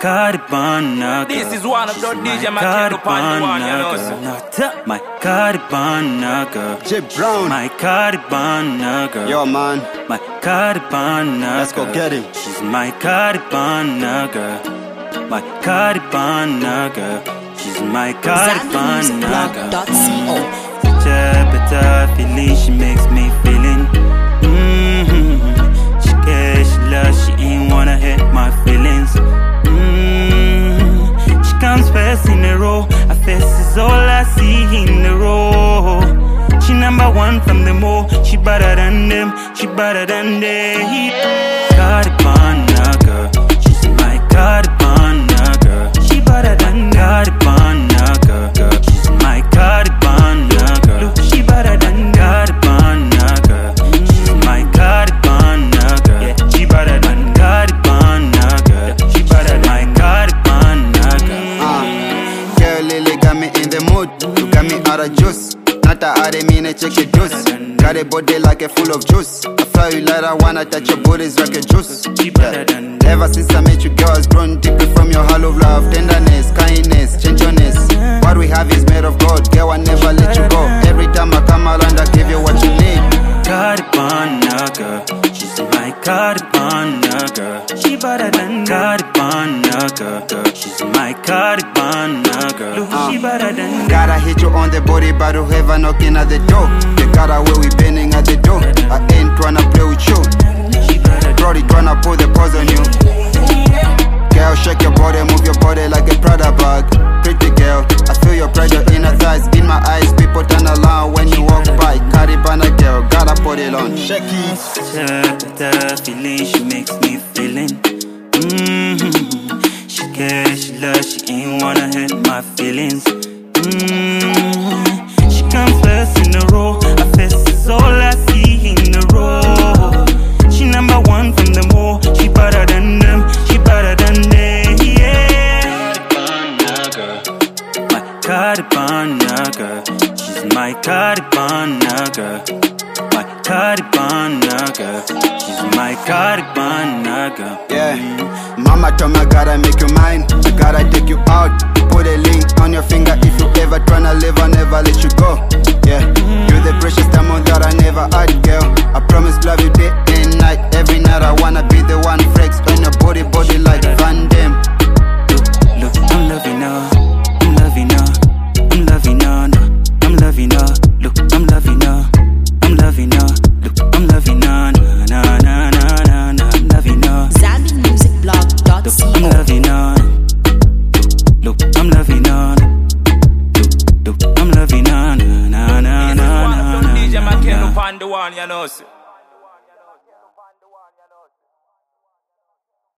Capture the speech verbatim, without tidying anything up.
Caribana. This is one of the D J Makendo Pan one, you know, sir. My Caribana girl. J Brown. My Caribana girl. Yo, man. My Caribana. Let's go get him. She's my Caribana girl. My Caribana girl. She's my Caribana girl. Better feeling, she makes me feeling. Mm-hmm. She cares, she loves, she ain't wanna hurt my feelings. Mm-hmm. She comes first in the row. Her face is all I see in the row. She number one from them all. She better than them, she better than they. Caribana girl, she's my Caribana girl. She better than Caribana girl. She's my Caribana girl. She better than Caribana girl. She's my Caribana girl. Yeah, she better than Caribana girl. She better than my Caribana girl. Uh, girl, Lily got me in the mood. You got me out of juice. Not a hard mean, check your juice. Got a body like a full of juice. I fly you like I wanna touch your body's like a juice. Yeah. Ever since I met you, girl, has grown deeply from your hollow love, tenderness, kindness, gentleness. What we have is made of gold. Girl, I never let you go. Every time I come around, I give you what you need. Caribana girl, she's my Caribana girl. She better than Caribana girl. She's my Caribana girl. Uh, she better than. Gotta hit you on the body, but whoever knocking at the door. They got away, we bending at the door. I ain't tryna play with you. Brody tryna put the pause on you. Girl, shake your body, move your body like a Prada bag. Pretty girl, I feel your pressure in her thighs. In my eyes, people turn around when you walk by. Caribana girl, gotta put it on. Shake it. The feeling she makes me feeling. Mm-hmm. She cares, she loves, she ain't wanna hurt my feelings. Mm-hmm. She comes first in the row. Her face is all I see in the row. She number one from them all. She better than them, she better than they. Yeah. Caribana girl, my Caribana girl. She's my Caribana girl. My Caribana girl. She's my Caribana girl. Yeah, mama told me I gotta make you mine. I gotta take you out. Put a link on your finger if you ever tryna live, I never let you go. Yeah, you're the precious diamond that I never had, girl. I promise love you day and night. Every night I wanna be the one flex on your body, body like Van Damme. Look, look, I'm loving her. I'm loving her. I'm loving her. No, I'm loving her. Look, I'm loving her. I'm loving her. Look, I'm loving her. Na na na na na na. I'm loving her. Zambian Music Blog dot Look, co. I'm loving her. Look, I'm loving her. Look, look, I'm loving her. Na na na na na. This is one of the D J Makendo Pan one, you know, sir.